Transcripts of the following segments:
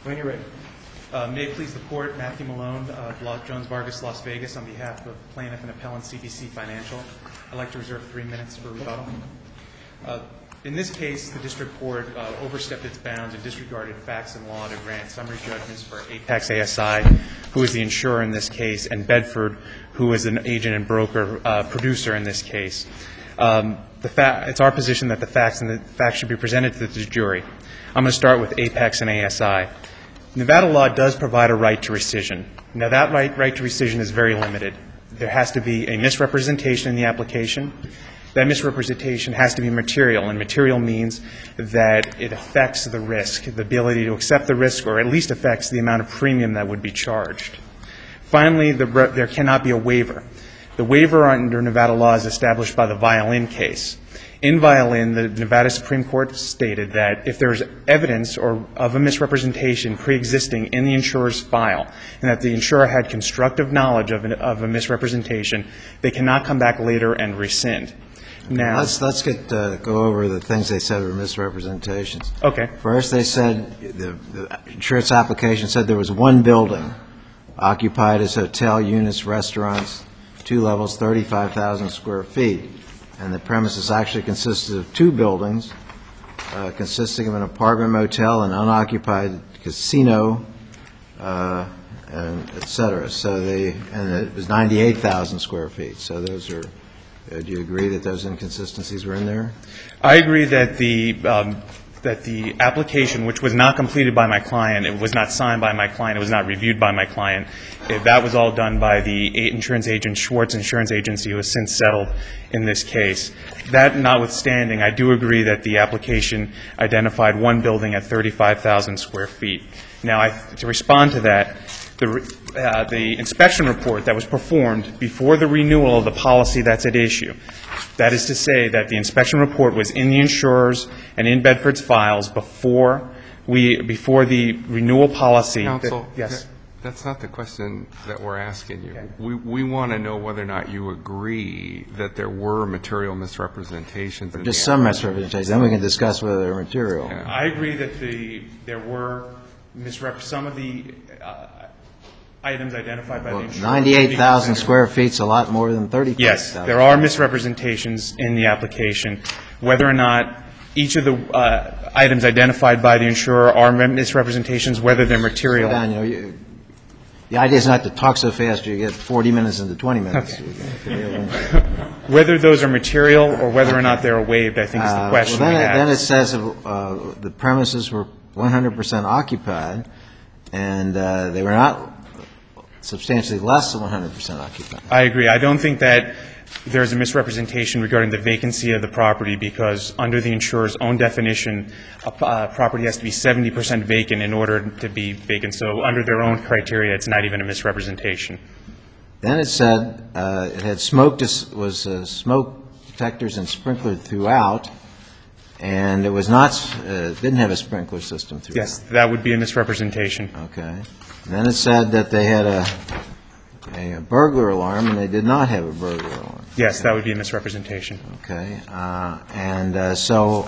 When you're ready. May it please the Court, Matthew Malone of Jones Vargas, Las Vegas, on behalf of Plaintiff and Appellant CBC Financial. I'd like to reserve 3 minutes for rebuttal. In this case, the District Court overstepped its bounds and disregarded facts and law to grant summary judgments for Apex ASI, who is the insurer in this case, and Bedford, who is an agent and broker producer in this case. It's our position that the facts should be presented to the jury. I'm going to start with Apex and ASI. Nevada law does provide a right to rescission. Now, that right to rescission is very limited. There has to be a misrepresentation in the application. That misrepresentation has to be material, and material means that it affects the risk, the ability to accept the risk, or at least affects the amount of premium that would be charged. Finally, there cannot be a waiver. The waiver under Nevada law is established by the Violin case. In Violin, the Nevada Supreme Court stated that if there is evidence of a misrepresentation preexisting in the insurer's file and that the insurer had constructive knowledge of a misrepresentation, they cannot come back later and rescind. Now, let's go over the things they said were misrepresentations. Okay. First, they said the insurance application said there was one building occupied as hotel, units, restaurants, 2 levels, 35,000 square feet. And the premises actually consisted of 2 buildings consisting of an apartment motel, an unoccupied casino, and et cetera. And it was 98,000 square feet. So those are, do you agree that those inconsistencies were in there? I agree that the application, which was not completed by my client, it was not signed by my client, it was not reviewed by my client, that was all done by the insurance agent, Schwartz Insurance Agency, who has since settled in this case. That notwithstanding, I do agree that the application identified one building at 35,000 square feet. Now, to respond to that, the inspection report that was performed before the renewal of the policy that's at issue, that is to say that the inspection report was in the insurer's and in Bedford's files before the renewal policy. Counsel, yes. That's not the question that we're asking you. Okay. We want to know whether or not you agree that there were material misrepresentations. Just some misrepresentations. Then we can discuss whether they're material. Yeah. I agree that there were some of the items identified by the insurer. 98,000 square feet is a lot more than 35,000. Yes, there are misrepresentations in the application. Whether or not each of the items identified by the insurer are misrepresentations, whether they're material. The idea is not to talk so fast you get 40 minutes into 20 minutes. Okay. Whether those are material or whether or not they're waived, I think is the question we have. Then it says the premises were 100% occupied, and they were not substantially less than 100% occupied. I agree. I don't think that there's a misrepresentation regarding the vacancy of the property because under the insurer's own definition, a property has to be 70% vacant in order to be vacant. So under their own criteria, it's not even a misrepresentation. Then it said it had smoke detectors and sprinklers throughout, and it was not didn't have a sprinkler system throughout. Yes, that would be a misrepresentation. Okay. And then it said that they had a burglar alarm, and they did not have a burglar alarm. Yes, that would be a misrepresentation. Okay. So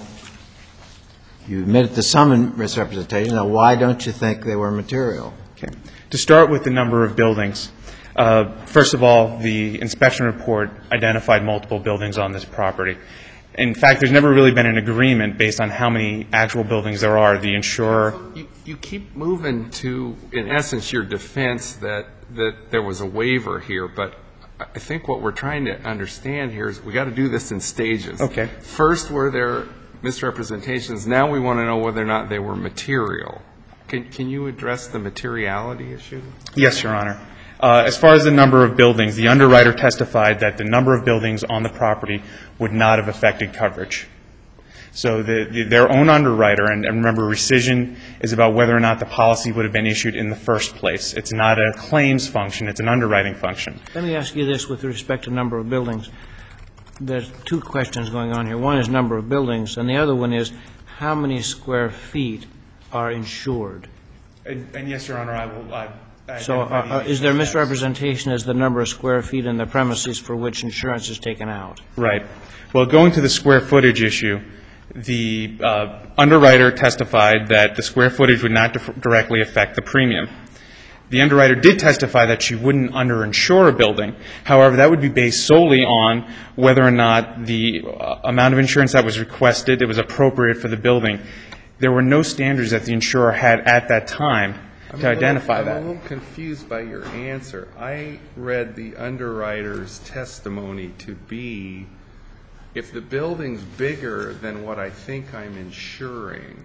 you admitted to some misrepresentation. Now, why don't you think they were material? Okay. To start with the number of buildings, first of all, the inspection report identified multiple buildings on this property. In fact, there's never really been an agreement based on how many actual buildings there are. The insurer... You keep moving to, in essence, your defense that there was a waiver here, but I think what we're trying to understand here is we got to do this in stages. Okay. First, were there misrepresentations? Now we want to know whether or not they were material. Can you address the materiality issue? Yes, Your Honor. As far as the number of buildings, the underwriter testified that the number of buildings on the property would not have affected coverage. So their own underwriter, and remember, rescission is about whether or not the policy would have been issued in the first place. It's not a claims function. It's an underwriting function. Let me ask you this with respect to number of buildings. There's 2 questions going on here. One is number of buildings, and the other one is how many square feet are insured. And yes, Your Honor, I will... So is there misrepresentation as the number of square feet in the premises for which insurance is taken out? Right. Well, going to the square footage issue, the underwriter testified that the square footage would not directly affect the premium. The underwriter did testify that she wouldn't underinsure a building. However, that would be based solely on whether or not the amount of insurance that was requested, it was appropriate for the building. There were no standards that the insurer had at that time to identify that. I'm a little confused by your answer. I read the underwriter's testimony to be, if the building's bigger than what I think I'm insuring,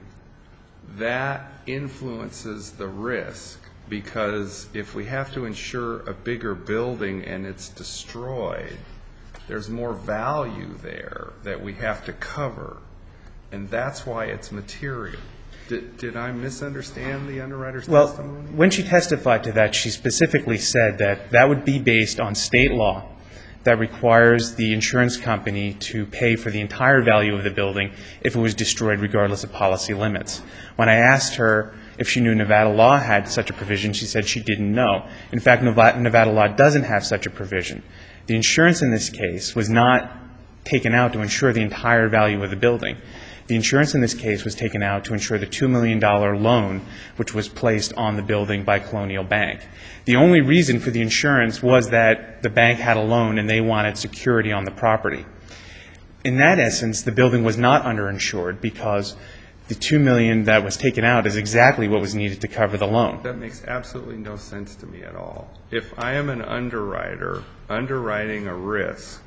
that influences the risk. Because if we have to insure a bigger building and it's destroyed, there's more value there that we have to cover. And that's why it's material. Did I misunderstand the underwriter's testimony? Well, when she testified to that, she specifically said that that would be based on state law that requires the insurance company to pay for the entire value of the building if it was destroyed regardless of policy limits. When I asked her if she knew Nevada law had such a provision, she said she didn't know. In fact, Nevada law doesn't have such a provision. The insurance in this case was not taken out to insure the entire value of the building. The insurance in this case was taken out to insure the $2 million loan which was placed on the building by Colonial Bank. The only reason for the insurance was that the bank had a loan and they wanted security on the property. In that essence, the building was not underinsured because the $2 million that was taken out is exactly what was needed to cover the loan. That makes absolutely no sense to me at all. If I am an underwriter underwriting a risk,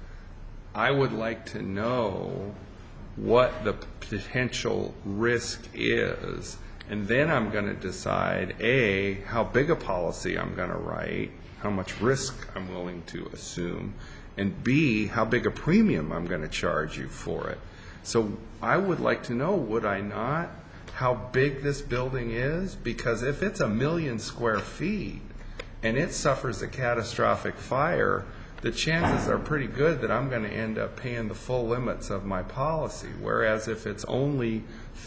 I would like to know what the potential risk is, and then I'm going to decide, A, how big a policy I'm going to write, how much risk I'm willing to assume, and B, how big a premium I'm going to charge you for it. So I would like to know, would I not, how big this building is? Because if it's 1 million square feet and it suffers a catastrophic fire, the chances are pretty good that I'm going to end up paying the full limits of my policy. Whereas if it's only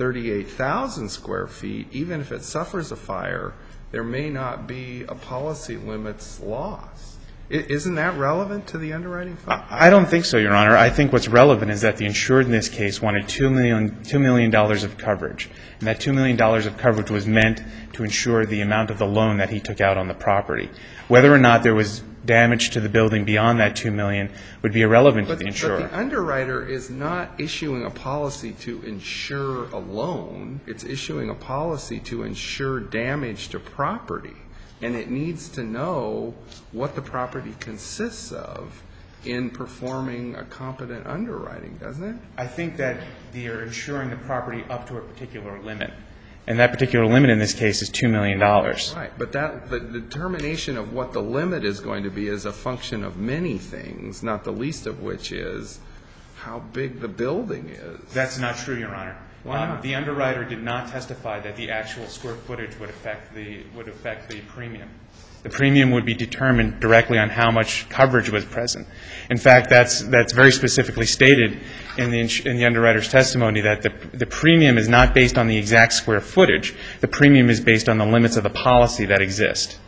38,000 square feet, even if it suffers a fire, there may not be a policy limits loss. Isn't that relevant to the underwriting fund? I don't think so, Your Honor. I think what's relevant is that the insured in this case wanted $2 million of coverage. And that $2 million of coverage was meant to insure the amount of the loan that he took out on the property. Whether or not there was damage to the building beyond that $2 million would be irrelevant to the insurer. But the underwriter is not issuing a policy to insure a loan. It's issuing a policy to insure damage to property. And it needs to know what the property consists of in performing a competent underwriting, doesn't it? I think that they're insuring the property up to a particular limit. And that particular limit in this case is $2 million. Right, but the determination of what the limit is going to be is a function of many things, not the least of which is how big the building is. That's not true, Your Honor. Why not? The underwriter did not testify that the actual square footage would affect the premium. The premium would be determined directly on how much coverage was present. In fact, that's very specifically stated in the underwriter's testimony that the premium is not based on the exact square footage. The premium is based on the limits of the policy that exist.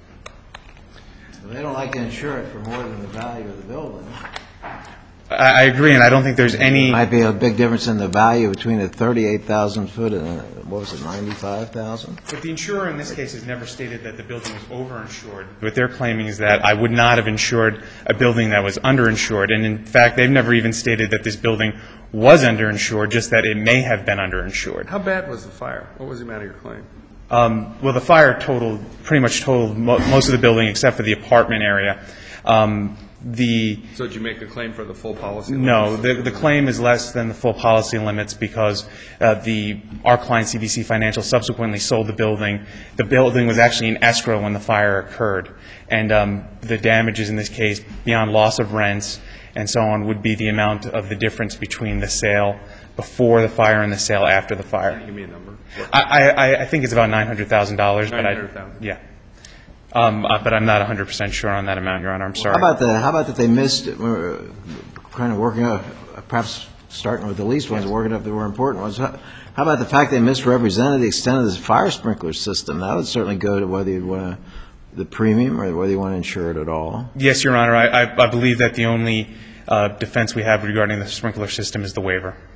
They don't like to insure it for more than the value of the building. I agree, and I don't think there's any... Might be a big difference in the value between a 38,000 foot and what was it, 95,000? But the insurer in this case has never stated that the building was overinsured. What they're claiming is that I would not have insured a building that was underinsured. And in fact, they've never even stated that this building was underinsured, just that it may have been underinsured. How bad was the fire? What was the amount of your claim? Well, the fire pretty much totaled most of the building except for the apartment area. So did you make a claim for the full policy limits? No, the claim is less than the full policy limits because our client, CBC Financial, subsequently sold the building. The building was actually in escrow when the fire occurred. And the damages in this case, beyond loss of rents and so on, would be the amount of the difference between the sale before the fire and the sale after the fire. Can you give me a number? I think it's about $900,000. $900,000? Yeah. But I'm not 100% sure on that amount, Your Honor. I'm sorry. How about that they missed, kind of working up, perhaps starting with the least ones, working up the more important ones. How about the fact they misrepresented the extent of this fire sprinkler system? That would certainly go to whether you want the premium or whether you want to insure it at all. Yes, Your Honor. I believe that the only defense we have regarding the sprinkler system is the waiver.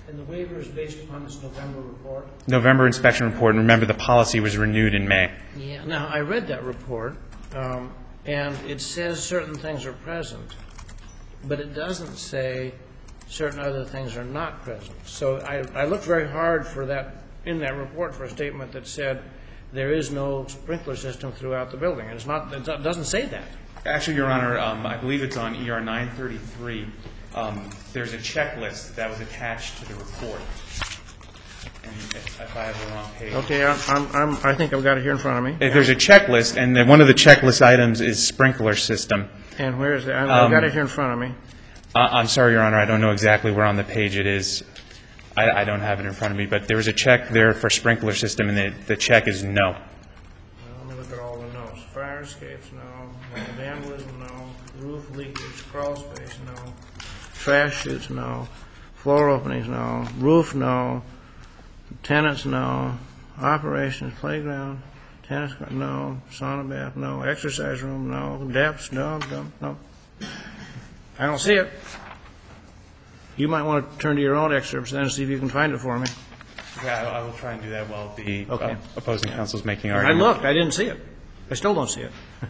And the waiver is based upon this November report? November inspection report, and remember, the policy was renewed in May. Yeah. Now, I read that report, and it says certain things are present, but it doesn't say certain other things are not present. So I looked very hard for that, in that report, for a statement that said there is no sprinkler system throughout the building. And it doesn't say that. Actually, Your Honor, I believe it's on ER 933. There's a checklist that was attached to the report. And if I have the wrong page. Okay, I think I've got it here in front of me. There's a checklist, and then one of the checklist items is sprinkler system. And where is it? I've got it here in front of me. I'm sorry, Your Honor, I don't know exactly where on the page it is. I don't have it in front of me, but there was a check there for sprinkler system, and the check is no. Well, let me look at all the no's. Fire escapes, no. Vandalism, no. Roof leakage, crawl space, no. Trash chutes, no. Floor openings, no. Roof, no. Tenants, no. Operations, playground, tennis court, no. Sauna bath, no. Exercise room, no. Depths, no. I don't see it. You might want to turn to your own excerpts then and see if you can find it for me. Yeah, I will try and do that while the Okay. opposing counsel is making I argument. looked. I didn't see it. I still don't see it.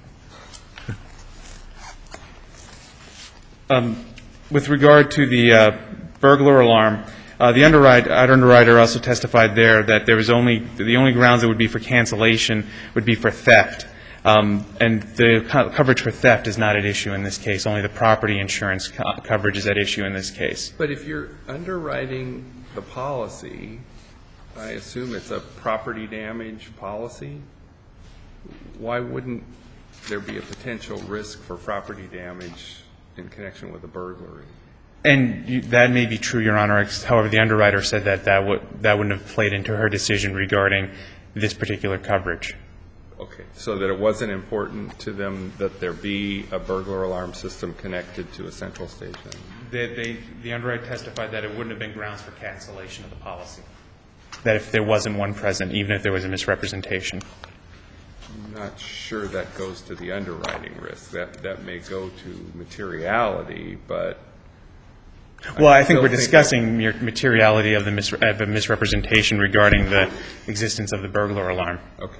With regard to the burglar alarm, the underwriter also testified there that there was the only grounds that would be for cancellation would be for theft. And the coverage for theft is not at issue in this case. Only the property insurance coverage is at issue in this case. But if you're underwriting the policy, I assume it's a property damage policy, why wouldn't there be a potential risk for property damage in connection with a burglary? And that may be true, Your Honor. However, the underwriter said that wouldn't have played into her decision regarding this particular coverage. Okay, so that it wasn't important to them that there be a burglar alarm system connected to a central station? The underwriter testified that it wouldn't have been grounds for cancellation of the policy, that if there wasn't one present, even if there was a misrepresentation. I'm not sure that goes to the underwriting risk. That may go to materiality, but... Well, I think we're discussing materiality of a misrepresentation regarding the existence of the burglar alarm. Okay.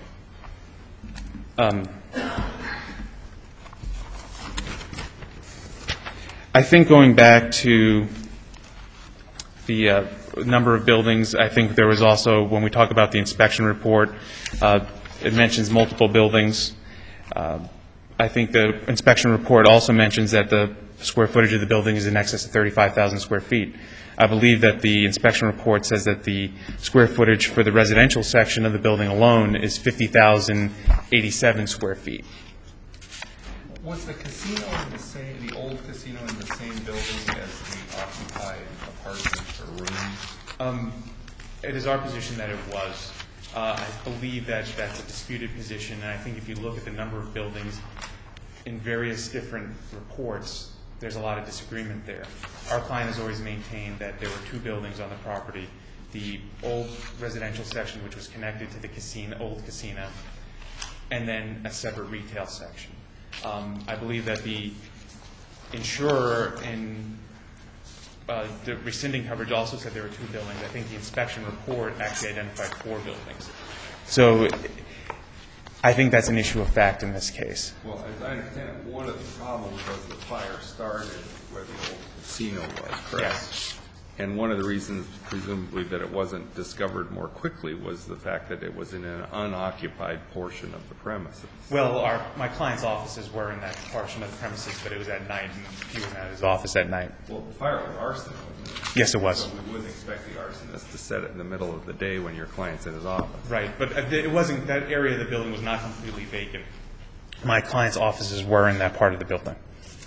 I think going back to the number of buildings, I think there was also, when we talk about the inspection report, it mentions multiple buildings. I think the inspection report also mentions that the square footage of the building is in excess of 35,000 square feet. I believe that the inspection report says that the square footage for the residential section of the building alone is 50,087 square feet. Was the casino the old casino in the same building as the occupied apartments or rooms? It is our position that it was. I believe that that's a disputed position, and I think if you look at the number of buildings in various different reports, there's a lot of disagreement there. Our client has always maintained that there were two buildings on the property, the old residential section, which was connected to the old casino, and then a separate retail section. I believe that the insurer in the rescinding coverage also said there were two buildings. I think the inspection report actually identified 4 buildings. So I think that's an issue of fact in this case. Well, as I understand it, one of the problems was the fire started where the old casino was, correct? Yes. And one of the reasons, presumably, that it wasn't discovered more quickly was the fact that it was in an unoccupied portion of the premises. Well, my client's offices were in that portion of the premises, but it was at night, and he was at his office at night. Well, the fire was arson, wasn't it? Yes, it was. So we wouldn't expect the arsonist to set it in the middle of the day when your client's in his office. Right, but it wasn't, that area of the building was not completely vacant. My client's offices were in that part of the building.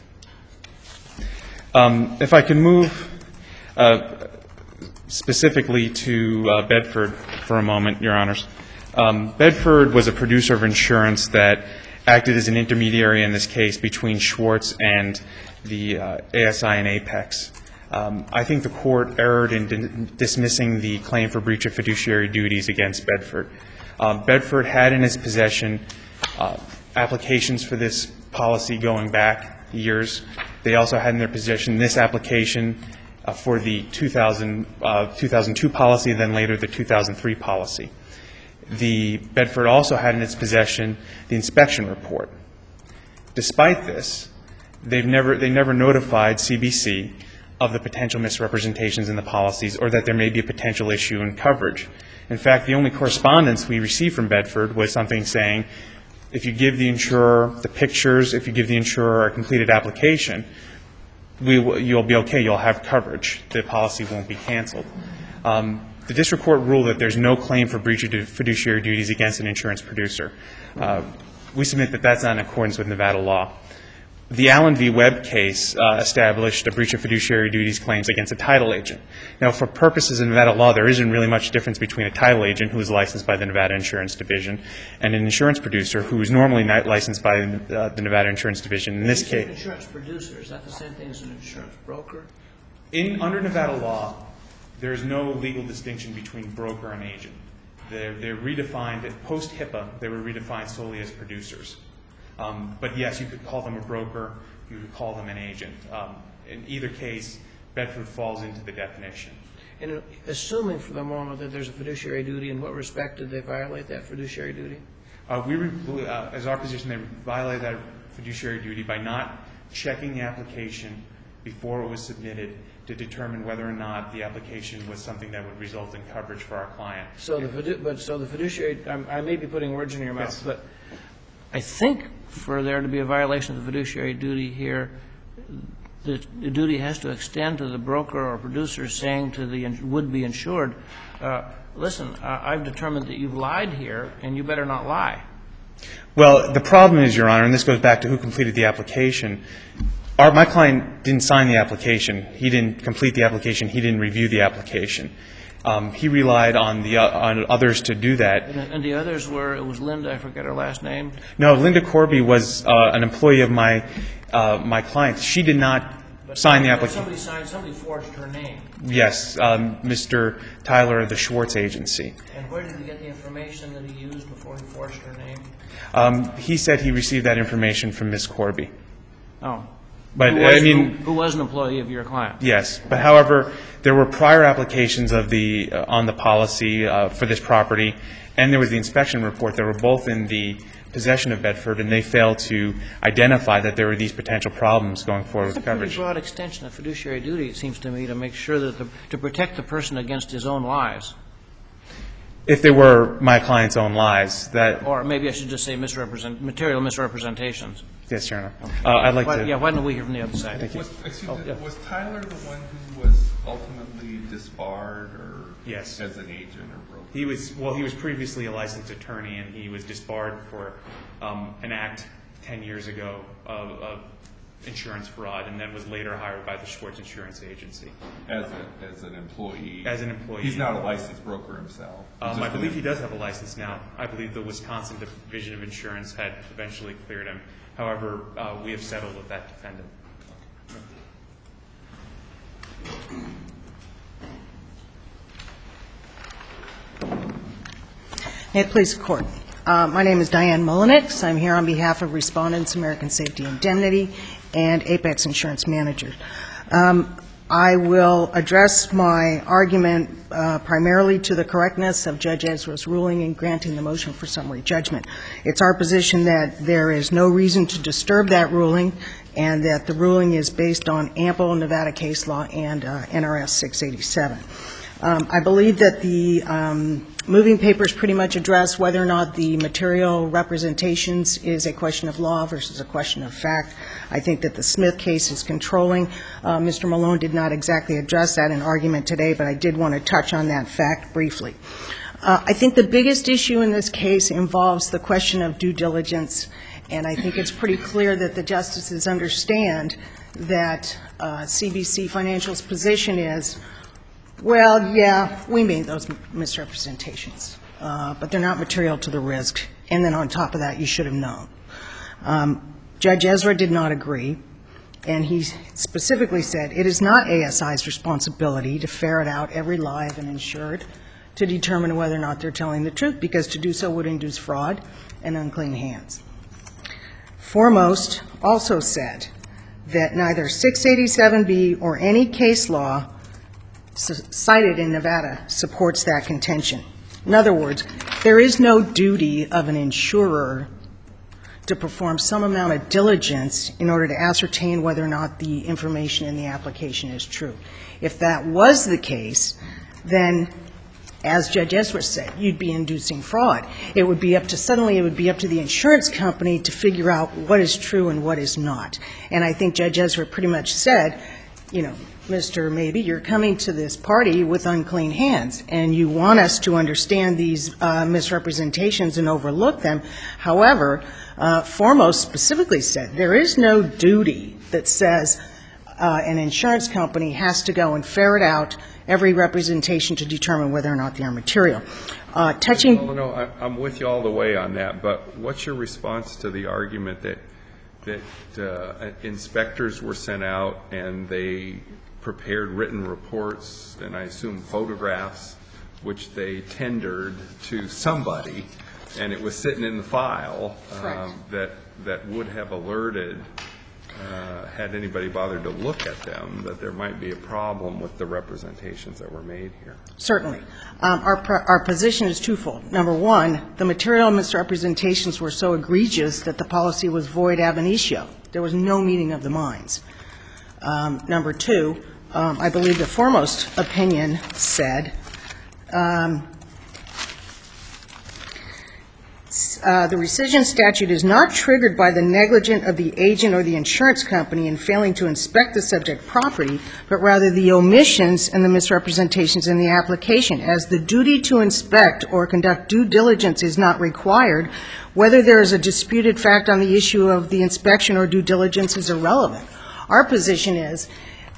If I can move specifically to Bedford for a moment, Your Honors. Bedford was a producer of insurance that acted as an intermediary in this case between Schwartz and the ASI and Apex. I think the court erred in dismissing the claim for breach of fiduciary duties against Bedford. Bedford had in its possession applications for this policy going back years. They also had in their possession this application for the 2002 policy, then later the 2003 policy. The Bedford also had in its possession the inspection report. Despite this, they never notified CBC of the potential misrepresentations in the policies or that there may be a potential issue in coverage. In fact, the only correspondence we received from Bedford was something saying, if you give the insurer the pictures, if you give the insurer a completed application, you'll be okay, you'll have coverage. The policy won't be canceled. The district court ruled that there's no claim for breach of fiduciary duties against an insurance producer. We submit that that's not in accordance with Nevada law. The Allen v. Webb case established a breach of fiduciary duties claims against a title agent. Now, for purposes of Nevada law, there isn't really much difference between a title agent who is licensed by the Nevada Insurance Division and an insurance producer who is normally not licensed by the Nevada Insurance Division. In this case, an insurance producer, is that the same thing as an insurance broker? Under Nevada law, there is no legal distinction between broker and agent. They're redefined, post-HIPAA, they were redefined solely as producers. But yes, you could call them a broker, you could call them an agent. In either case, Bedford falls into the definition. And assuming for the moment that there's a fiduciary duty, in what respect did they violate that fiduciary duty? As our position, they violated that fiduciary duty by not checking the application before it was submitted to determine whether or not the application was something that would result in coverage for our client. So the fiduciary, I may be putting words in your mouth, Yes. but I think for there to be a violation of the fiduciary duty here, the duty has to extend to the broker or producer saying to the would-be insured, listen, I've determined that you've lied here, and you better not lie. Well, the problem is, Your Honor, and this goes back to who completed the application, my client didn't sign the application. He didn't complete the application. He didn't review the application. He relied on others to do that. And the others were, it was Linda, I forget her last name. No, Linda Corby was an employee of my client. She did not sign the application. Somebody forged her name. Yes, Mr. Tyler of the Schwartz Agency. And where did he get the information that he used before he forged her name? He said he received that information from Ms. Corby. Oh. But Who was an employee of your client? Yes, but however, there were prior applications of on the policy for this property, and there was the inspection report that were both in the possession of Bedford, and they failed to identify that there were these potential problems going forward with coverage. It's a pretty broad extension of fiduciary duty, it seems to me, to make sure that to protect the person against his own lies. If they were my client's own lies, that... Or maybe I should just say material misrepresentations. Yes, Your Honor. I'd like to... Yeah, why don't we hear from the other side? Thank you. Was Tyler the one who was ultimately disbarred or Yes. as an agent or broker? He was previously a licensed attorney, and he was disbarred for an act 10 years ago of insurance fraud, and then was later hired by the Schwartz Insurance Agency. As an employee? As an employee. He's not a licensed broker himself? I believe he does have a license now. I believe the Wisconsin Division of Insurance had eventually cleared him. However, we have settled with that defendant. May it please the Court. My name is Diane Mullenix. I'm here on behalf of Respondents, American Safety Indemnity, and Apex Insurance Managers. I will address my argument primarily to the correctness of Judge Ezra's ruling in granting the motion for summary judgment. It's our position that there is no reason to disturb that ruling, and that the ruling is based on ample Nevada case law and NRS 687. I believe that the moving papers pretty much address whether or not the material representations is a question of law versus a question of fact. I think that the Smith case is controlling. Mr. Malone did not exactly address that in argument today, but I did want to touch on that fact briefly. I think the biggest issue in this case involves the question of due diligence, and I think it's pretty clear that the justices understand that CBC Financial's position is, well, yeah, we made those misrepresentations, but they're not material to the risk, and then on top of that, you should have known. Judge Ezra did not agree, and he specifically said it is not ASI's responsibility to ferret out every lie of an insured to determine whether or not they're telling the truth, because to do so would induce fraud and unclean hands. Foremost also said that neither 687B or any case law cited in Nevada supports that contention. In other words, there is no duty of an insurer to perform some amount of diligence in order to ascertain whether or not the information in the application is true. If that was the case, then, as Judge Ezra said, you'd be inducing fraud. It would be up to the insurance company to figure out what is true and what is not. And I think Judge Ezra pretty much said, you know, Mr. Maybe, you're coming to this party with unclean hands, and you want us to understand these misrepresentations and overlook them. However, Foremost specifically said there is no duty that says an insurance company has to go and ferret out every representation to determine whether or not they are material. No, I'm with you all the way on that, but what's your response to the argument that inspectors were sent out and they prepared written reports, and I assume photographs, which they tendered to somebody, and it was sitting in the file that would have alerted, had anybody bothered to look at them, that there might be a problem with the representations that were made here? Certainly. Our position is twofold. Number one, the material misrepresentations were so egregious that the policy was void ab initio. There was no meeting of the minds. Number two, I believe the Foremost opinion said the rescission statute is not triggered by the negligence of the agent or the insurance company in failing to inspect the subject property, but rather the omissions and the misrepresentations in the application. As the duty to inspect or conduct due diligence is not required, whether there is a disputed fact on the issue of the inspection or due diligence is irrelevant. Our position is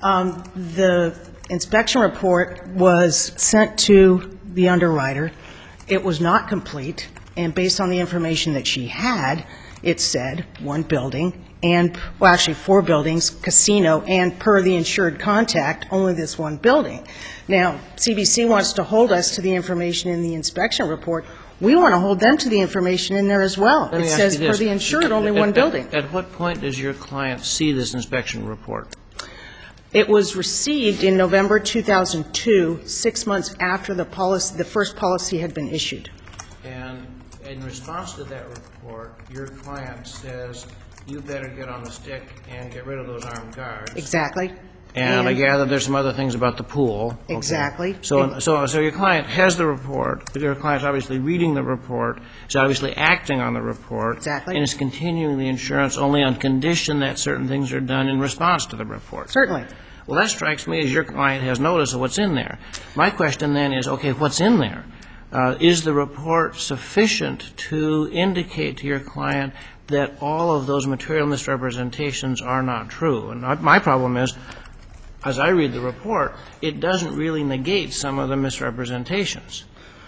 the inspection report was sent to the underwriter. It was not complete. And based on the information that she had, it said one building and, well, actually 4 buildings, casino, and per the insured contact, only this one building. Now, CBC wants to hold us to the information in the inspection report. We want to hold them to the information in there as well. It says per the insured, only one building. At what point does your client see this inspection report? It was received in November 2002, 6 months after the first policy had been issued. And in response to that report, your client says, you better get on the stick and get rid of those armed guards. Exactly. And I gather there's some other things about the pool. Exactly. Okay. So your client has the report. Your client's obviously reading the report. He's obviously acting on the report. Exactly. And is continuing the insurance only on condition that certain things are done in response to the report. Certainly. Well, that strikes me as your client has notice of what's in there. My question then is, okay, what's in there? Is the report sufficient to indicate to your client that all of those material misrepresentations are not true? And my problem is, as I read the report, it doesn't really negate some of the misrepresentations.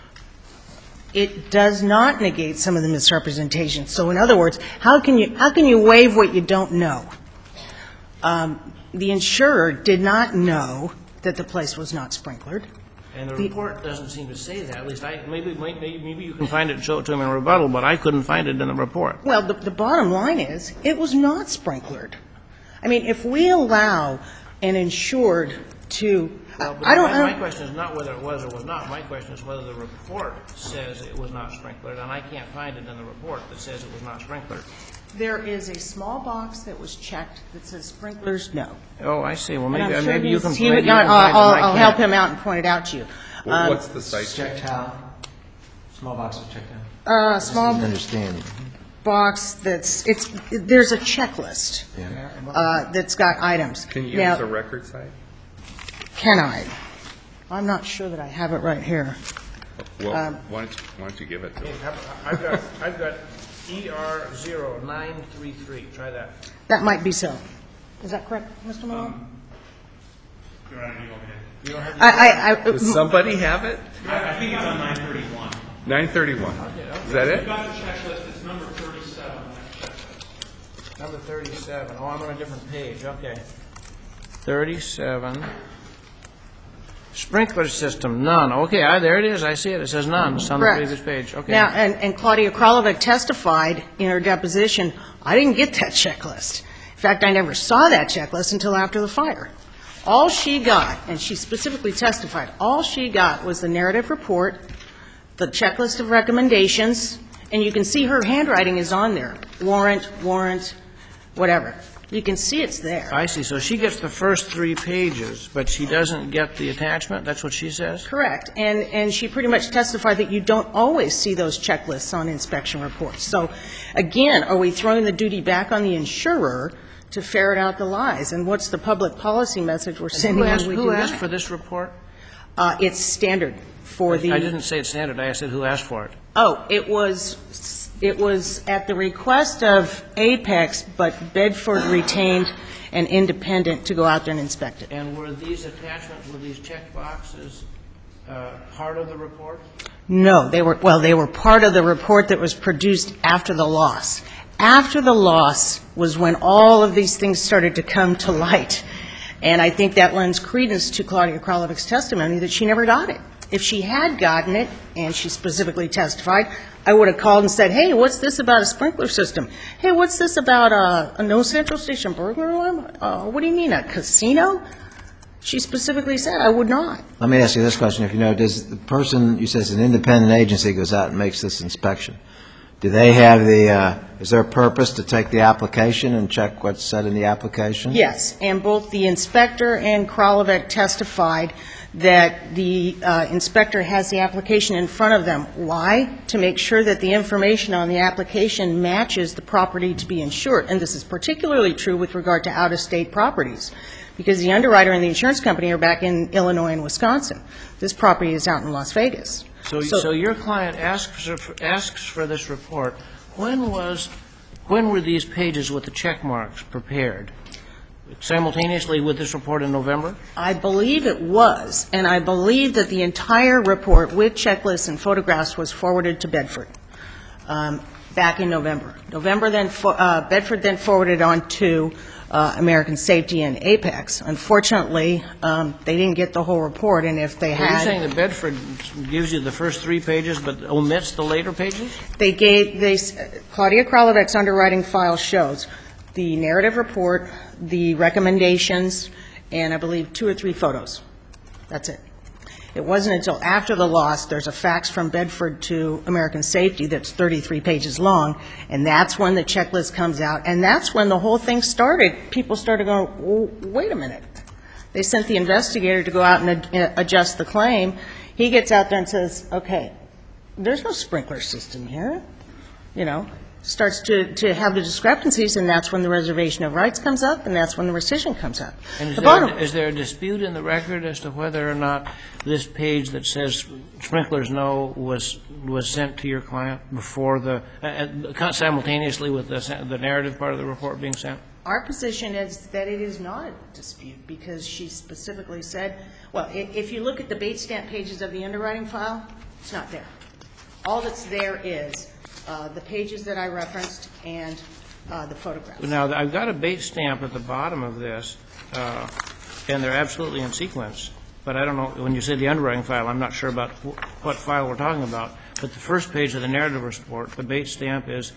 It does not negate some of the misrepresentations. So in other words, how can you waive what you don't know? The insurer did not know that the place was not sprinklered. And the report doesn't seem to say that. At least maybe you can find it and show it to him in rebuttal, but I couldn't find it in the report. Well, the bottom line is it was not sprinklered. I mean, if we allow an insured to My question is not whether it was or was not. My question is whether the report says it was not sprinklered, and I can't find it in the report that says it was not sprinklered. There is a small box that was checked that says sprinklers no. Oh, I see. Well, And I'm maybe sure you can he find would it. not. I'll help him out and point it out to you. What's the site? Checked how? Small box is checked out? Small Understand. box there's a checklist that's got items. Can you Now, use the record site? Can I? I'm not sure that I have it right here. Well, why don't you give it to him? I've got ER0933. Try that. That might be so. Is that correct, Mr. Malone? Does somebody have it? I think it's on 931. 931. Is that it? Got the checklist. It's number 37 on that checklist. Number 37. Oh, I'm on a different page. Okay. 37. Sprinkler system, none. Okay, there it is. I see it. It says none. It's on the previous page. Okay. Now, and Claudia Kralovic testified in her deposition, I didn't get that checklist. In fact, I never saw that checklist until after the fire. All she got, and she specifically testified, all she got was the narrative report, the checklist of recommendations, and you can see her handwriting is on there. Warrant, whatever. You can see it's there. I see. So she gets the first 3 pages, but she doesn't get the attachment? That's what she says? Correct. And she pretty much testified that you don't always see those checklists on inspection reports. So, again, are we throwing the duty back on the insurer to ferret out the lies? And what's the public policy message we're sending when we do that? Who asked for this report? It's standard for the... I didn't say it's standard. I said who asked for it. Oh, it was at the request of Apex, but Bedford retained an independent to go out there and inspect it. And were these attachments, were these check boxes part of the report? No, they were part of the report that was produced after the loss. After the loss was when all of these things started to come to light. And I think that lends credence to Claudia Kralovic's testimony that she never got it. If she had gotten it, and she specifically testified, I would have called and said, hey, what's this about a sprinkler system? Hey, what's this about a no central station burglar alarm? What do you mean, a casino? She specifically said, I would not. Let me ask you this question. If you know, does the person, you said it's an independent agency, goes out and makes this inspection, do they have is there a purpose to take the application and check what's said in the application? Yes, and both the inspector and Kralovic testified that the inspector has the application in front of them. Why? To make sure that the information on the application matches the property to be insured. And this is particularly true with regard to out-of-state properties, because the underwriter and the insurance company are back in Illinois and Wisconsin. This property is out in Las Vegas. So your client asks for this report. When were these pages with the check marks prepared? Simultaneously with this report in November? I believe it was, and I believe that the entire report with checklists and photographs was forwarded to Bedford back in November. Bedford then forwarded on to American Safety and Apex. Unfortunately, they didn't get the whole report, and if they had... Are you saying that Bedford gives you the first 3 pages but omits the later pages? Claudia Kralovic's underwriting file shows the narrative report, the recommendations, and I believe 2 or 3 photos. That's it. It wasn't until after the loss, there's a fax from Bedford to American Safety that's 33 pages long, and that's when the checklist comes out, and that's when the whole thing started. People started going, well, wait a minute. They sent the investigator to go out and adjust the claim. He gets out there and says, okay, there's no sprinkler system here, starts to have the discrepancies, and that's when the reservation of rights comes up, and that's when the rescission comes up. And is there a dispute in the record as to whether or not this page that says sprinklers no was sent to your client before simultaneously with the narrative part of the report being sent? Our position is that it is not a dispute, because she specifically said, well, if you look at the bait stamp pages of the underwriting file, it's not there. All that's there is the pages that I referenced and the photographs. Now, I've got a bait stamp at the bottom of this, and they're absolutely in sequence. But I don't know, when you say the underwriting file, I'm not sure about what file we're talking about. But the first page of the narrative report, the bait stamp is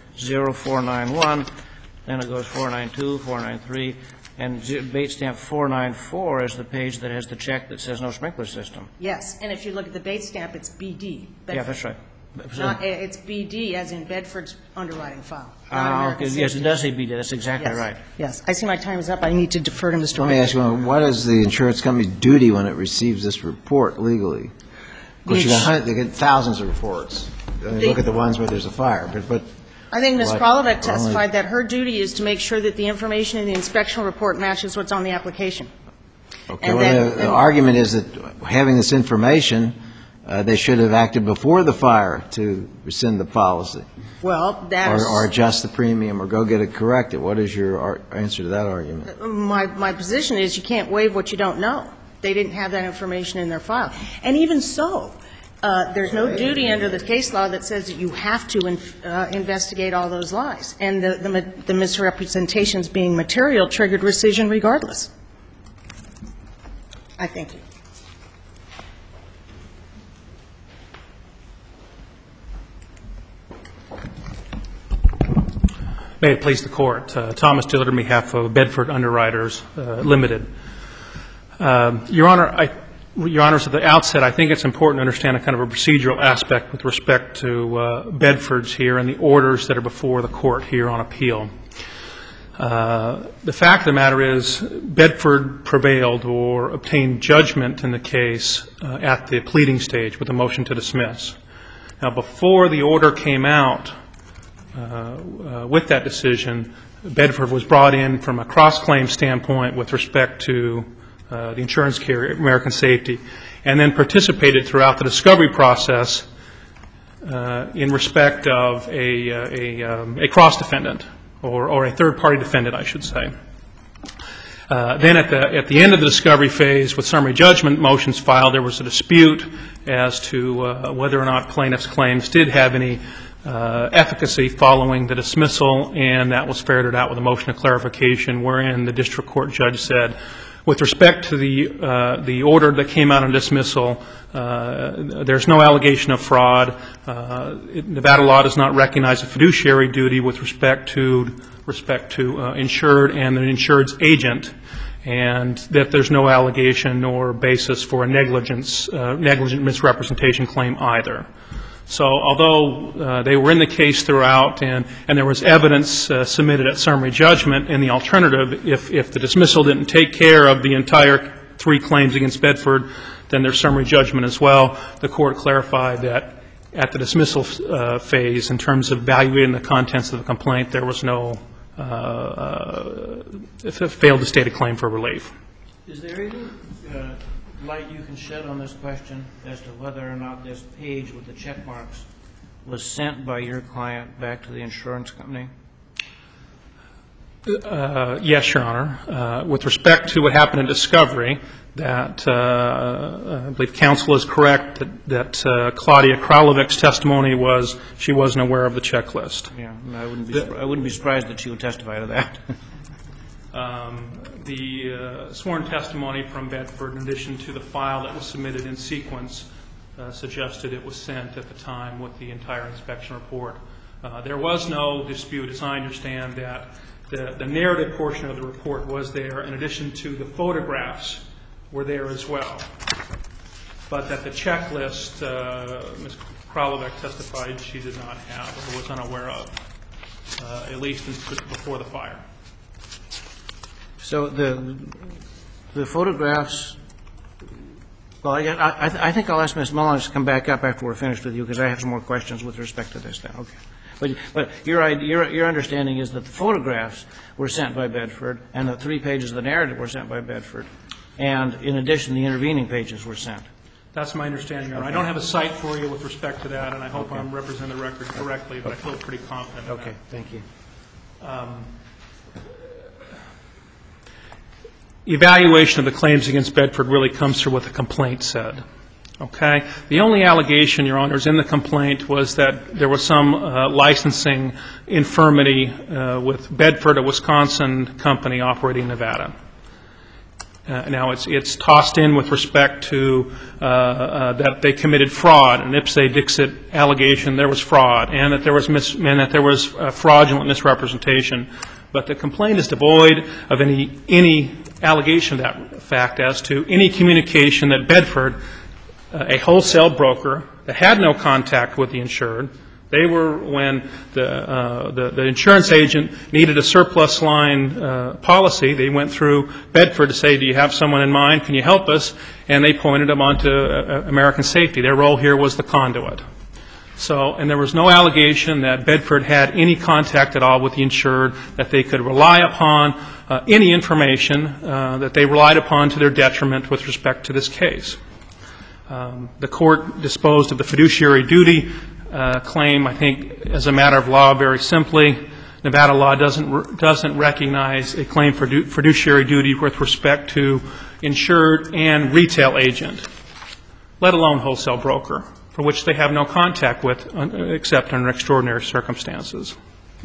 0491, then it goes 492, 493, and bait stamp 494 is the page that has the check that says no sprinkler system. Yes, and if you look at the bait stamp, it's BD. Bedford. Yeah, that's right. It's BD, as in Bedford's underwriting file. Okay. Yes, it does say BD. That's exactly right. Yes. I see my time is up. I need to defer to Mr. Let me ask you, what is the insurance company's duty when it receives this report legally? Because they get thousands of reports. Look at the ones where there's a fire. But I think Ms. Kralovic testified that her duty is to make sure that the information in the inspection report matches what's on the application. Okay. The argument is that having this information, they should have acted before the fire to rescind the policy. Well, that is... Or adjust the premium or go get it corrected. What is your answer to that argument? My position is you can't waive what you don't know. They didn't have that information in their file. And even so, there's no duty under the case law that says that you have to investigate all those lies. And the misrepresentations being material triggered rescission regardless. I thank you. May it please the Court. Thomas Dillard on behalf of Bedford Underwriters Limited. Your Honors, at the outset, I think it's important to understand a kind of a procedural aspect with respect to Bedford's here and the orders that are before the court here on appeal. The fact of the matter is Bedford prevailed or obtained judgment in the case at the pleading stage with a motion to dismiss. Now, before the order came out with that decision, Bedford was brought in from a cross-claim standpoint with respect to the insurance carrier, American Safety, and then participated throughout the discovery process in respect of a cross-defendant, or a third-party defendant, I should say. Then at the end of the discovery phase, with summary judgment motions filed, there was a dispute as to whether or not plaintiff's claims did have any efficacy following the dismissal, and that was ferreted out with a motion of clarification wherein the district court judge said, with respect to the order that came out on dismissal, there's no allegation of fraud. Nevada law does not recognize a fiduciary duty with respect to insured and the insured's agent, and that there's no allegation nor basis for a negligent misrepresentation claim either. So although they were in the case throughout and there was evidence submitted at summary judgment, in the alternative, if the dismissal didn't take care of the entire 3 claims against Bedford, then there's summary judgment as well. The court clarified that at the dismissal phase, in terms of evaluating the contents of the complaint, there was no failed to state a claim for relief. Is there any light you can shed on this question as to whether or not this page with the check marks was sent by your client back to the insurance company? Yes, Your Honor. With respect to what happened in discovery, that I believe counsel is correct that Claudia Kralovic's testimony was she wasn't aware of the checklist. Yeah, I wouldn't be surprised that she would testify to that. The sworn testimony from Bedford, in addition to the file that was submitted in sequence, suggested it was sent at the time with the entire inspection report. There was no dispute, as I understand, that the narrative portion of the report was there, in addition to the photographs were there as well. But that the checklist, Ms. Kralovic testified she did not have or was unaware of, at least before the fire. So the photographs, well, I think I'll ask Ms. Mullins to come back up after we're finished with you, because I have some more questions with respect to this now. Okay. But your understanding is that the photographs were sent by Bedford and the 3 pages of the narrative were sent by Bedford, and in addition, the intervening pages were sent. That's my understanding, Your Honor. I don't have a cite for you with respect to that, and I hope I'm representing the record correctly, but I feel pretty confident in that. Okay. Thank you. Evaluation of the claims against Bedford really comes through what the complaint said. Okay? The only allegation, Your Honors, in the complaint was that there was some licensing infirmity with Bedford, a Wisconsin company operating in Nevada. Now, it's tossed in with respect to that they committed fraud, an ipse dixit allegation there was fraud, and that there was fraudulent misrepresentation. But the complaint is devoid of any allegation of that fact as to any communication that Bedford, a wholesale broker that had no contact with the insured, they were, when the insurance agent needed a surplus line policy, they went through Bedford to say, do you have someone in mind? Can you help us? And they pointed them on to American Safety. Their role here was the conduit. So, and there was no allegation that Bedford had any contact at all with the insured, that they could rely upon any information that they relied upon to their detriment with respect to this case. The court disposed of the fiduciary duty claim, I think, as a matter of law, very simply. Nevada law doesn't recognize a claim for fiduciary duty with respect to insured and retail agent, let alone wholesale broker, for which they have no contact with except under extraordinary circumstances.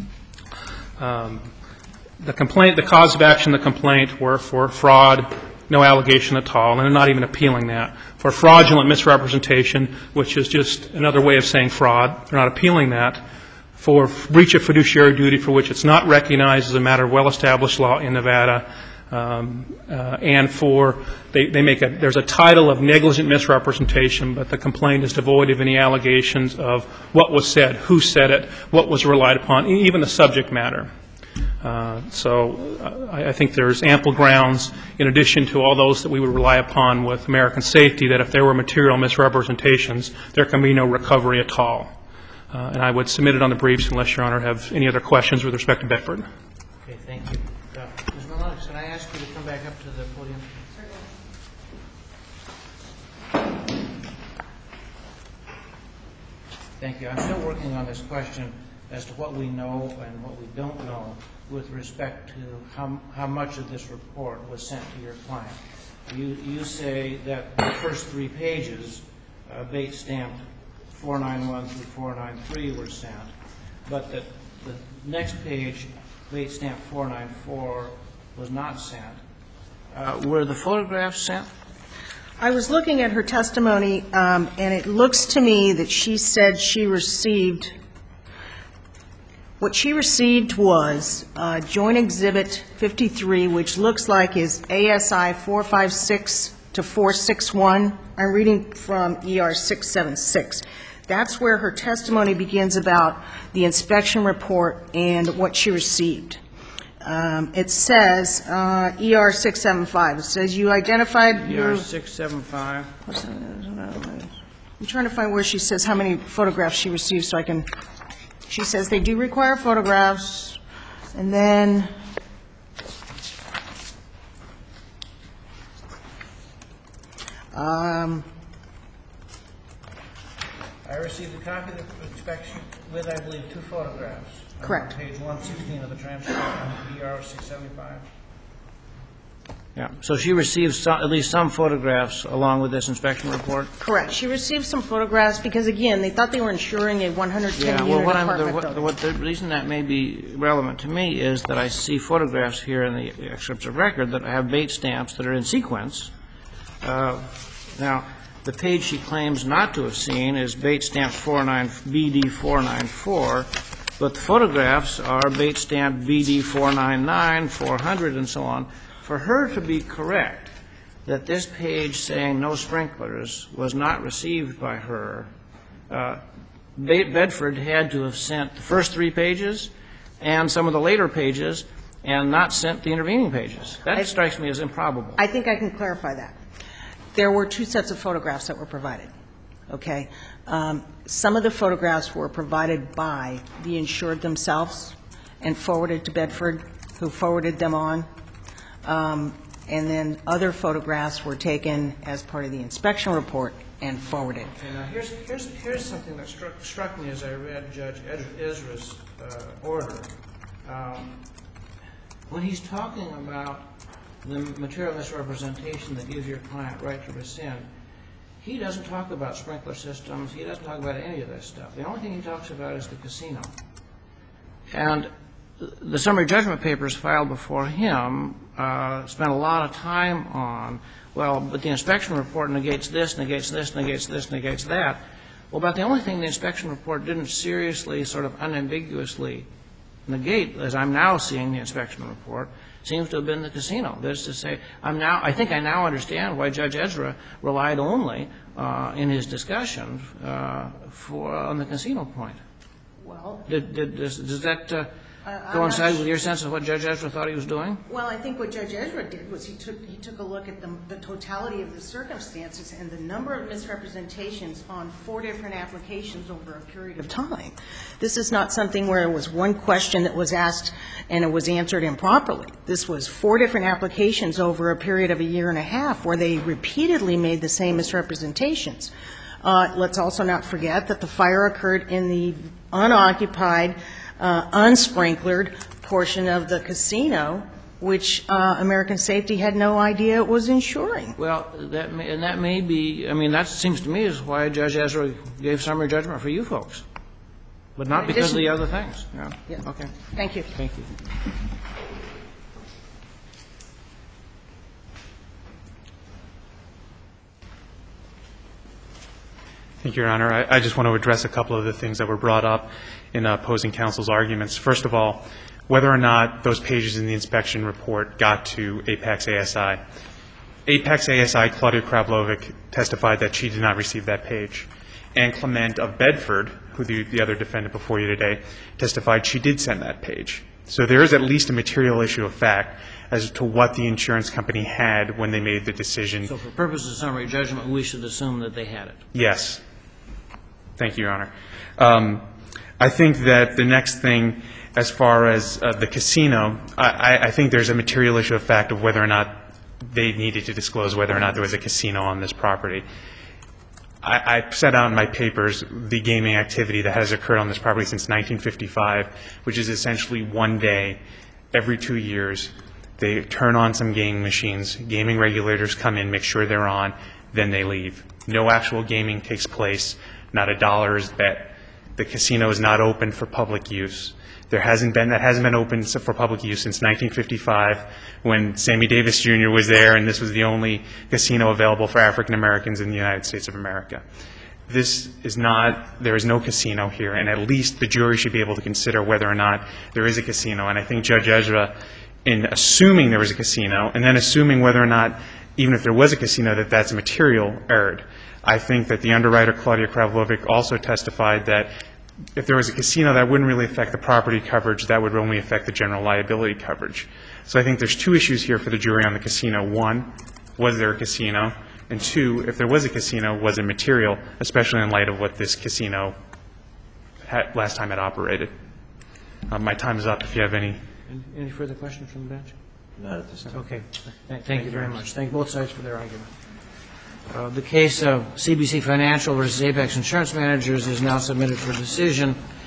The cause of action, the complaint, were for fraud, no allegation at all, and they're not even appealing that. For fraudulent misrepresentation, which is just another way of saying fraud, they're not appealing that. For breach of fiduciary duty, for which it's not recognized as a matter of well-established law in Nevada, and there's a title of negligent misrepresentation, but the complaint is devoid of any allegations of what was said, who said it, what was relied upon, even the subject matter. So I think there's ample grounds, in addition to all those that we would rely upon with American Safety, that if there were material misrepresentations, there can be no recovery at all. And I would submit it on the briefs unless Your Honor have any other questions with respect to Bedford. Okay, thank you. Ms. Malone, can I ask you to come back up to the podium? Thank you. I'm still working on this question as to what we know and what we don't know with respect to how much of this report was sent to your client. You say that the first 3 pages, Bates stamped 491 through 493 were sent, but that the next page, Bates stamped 494, was not sent. Were the photographs sent? I was looking at her testimony, and it looks to me that she said she received, what she received was Joint Exhibit 53, which looks like is ASI 456 to 461. I'm reading from ER 676. That's where her testimony begins about the inspection report and what she received. It says, ER 675, it says you identified your... ER 675. I'm trying to find where she says how many photographs she received so I can... She says they do require photographs, and then... I received a copy of the inspection with, I believe, 2 photographs. Correct. On page 116 of the transcript on ER 675. Yeah. So she received at least some photographs along with this inspection report? Correct. She received some photographs because, again, they thought they were insuring a 110-unit apartment building. The reason that may be relevant to me is that I see photographs here in the excerpts of record that have Bates stamps that are in sequence. Now, the page she claims not to have seen is Bates stamp BD 494, but the photographs are Bates stamp BD 499, 400, and so on. For her to be correct that this page saying no sprinklers was not received by her, Bedford had to have sent the first 3 pages and some of the later pages and not sent the intervening pages. That strikes me as improbable. I think I can clarify that. There were 2 sets of photographs that were provided, okay? Some of the photographs were provided by the insured themselves and forwarded to Bedford, who forwarded them on. And then other photographs were taken as part of the inspection report and forwarded. Okay, now here's something that struck me as I read Judge Ezra's order. When he's talking about the material misrepresentation that gives your client right to rescind, he doesn't talk about sprinkler systems. He doesn't talk about any of this stuff. The only thing he talks about is the casino. And the summary judgment papers filed before him spent a lot of time on, well, but the inspection report negates this, negates this, negates this, negates that. Well, about the only thing the inspection report didn't seriously, sort of unambiguously negate, as I'm now seeing the inspection report, seems to have been the casino. That is to say, I think I now understand why Judge Ezra relied only in his discussion on the casino point. Well, does that coincide with your sense of what Judge Ezra thought he was doing? Well, I think what Judge Ezra did was he took a look at the totality of the circumstances and the number of misrepresentations on 4 different applications over a period of time. This is not something where it was one question that was asked and it was answered improperly. This was 4 different applications over a period of a year and a half where they repeatedly made the same misrepresentations. Let's also not forget that the fire occurred in the unoccupied, unsprinklered portion of the casino, which American Safety had no idea it was insuring. Well, that may be, I mean, that seems to me is why Judge Ezra gave summary judgment for you folks, but not because of the other things. Yeah. Okay. Thank you. Thank you. Thank you, Your Honor. I just want to address a couple of the things that were brought up in opposing counsel's arguments. First of all, whether or not those pages in the inspection report got to Apex ASI. Apex ASI, Claudia Kravlovic, testified that she did not receive that page. Anne Clement of Bedford, who the other defendant before you today, testified she did send that page. So there is at least a material issue of fact as to what the insurance company had when they made the decision. So for purposes of summary judgment, we should assume that they had it. Yes. Thank you, Your Honor. I think that the next thing, as far as the casino, I think there's a material issue of fact of whether or not they needed to disclose whether or not there was a casino on this property. I set out in my papers the gaming activity that has occurred on this property since 1955, which is essentially one day every 2 years. They turn on some gaming machines. Gaming regulators come in, make sure they're on, then they leave. No actual gaming takes place. Not a dollar is bet. The casino is not open for public use. That hasn't been open for public use since 1955, when Sammy Davis Jr. was there, and this was the only casino available for African Americans in the United States of America. There is no casino here, and at least the jury should be able to consider whether or not there is a casino. And I think Judge Ezra, in assuming there was a casino, and then assuming whether or not, even if there was a casino, that that's material, erred. I think that the underwriter, Claudia Kravlovic, also testified that if there was a casino, that wouldn't really affect the property coverage. That would only affect the general liability coverage. So I think there's two issues here for the jury on the casino. One, was there a casino? And two, if there was a casino, was it material, especially in light of what this casino last time had operated? My time is up if you have any. Any further questions from the bench? Not at this time. Okay. Thank you very much. Thank both sides for their argument. The case of CBC Financial versus Apex Insurance Managers is now submitted for decision.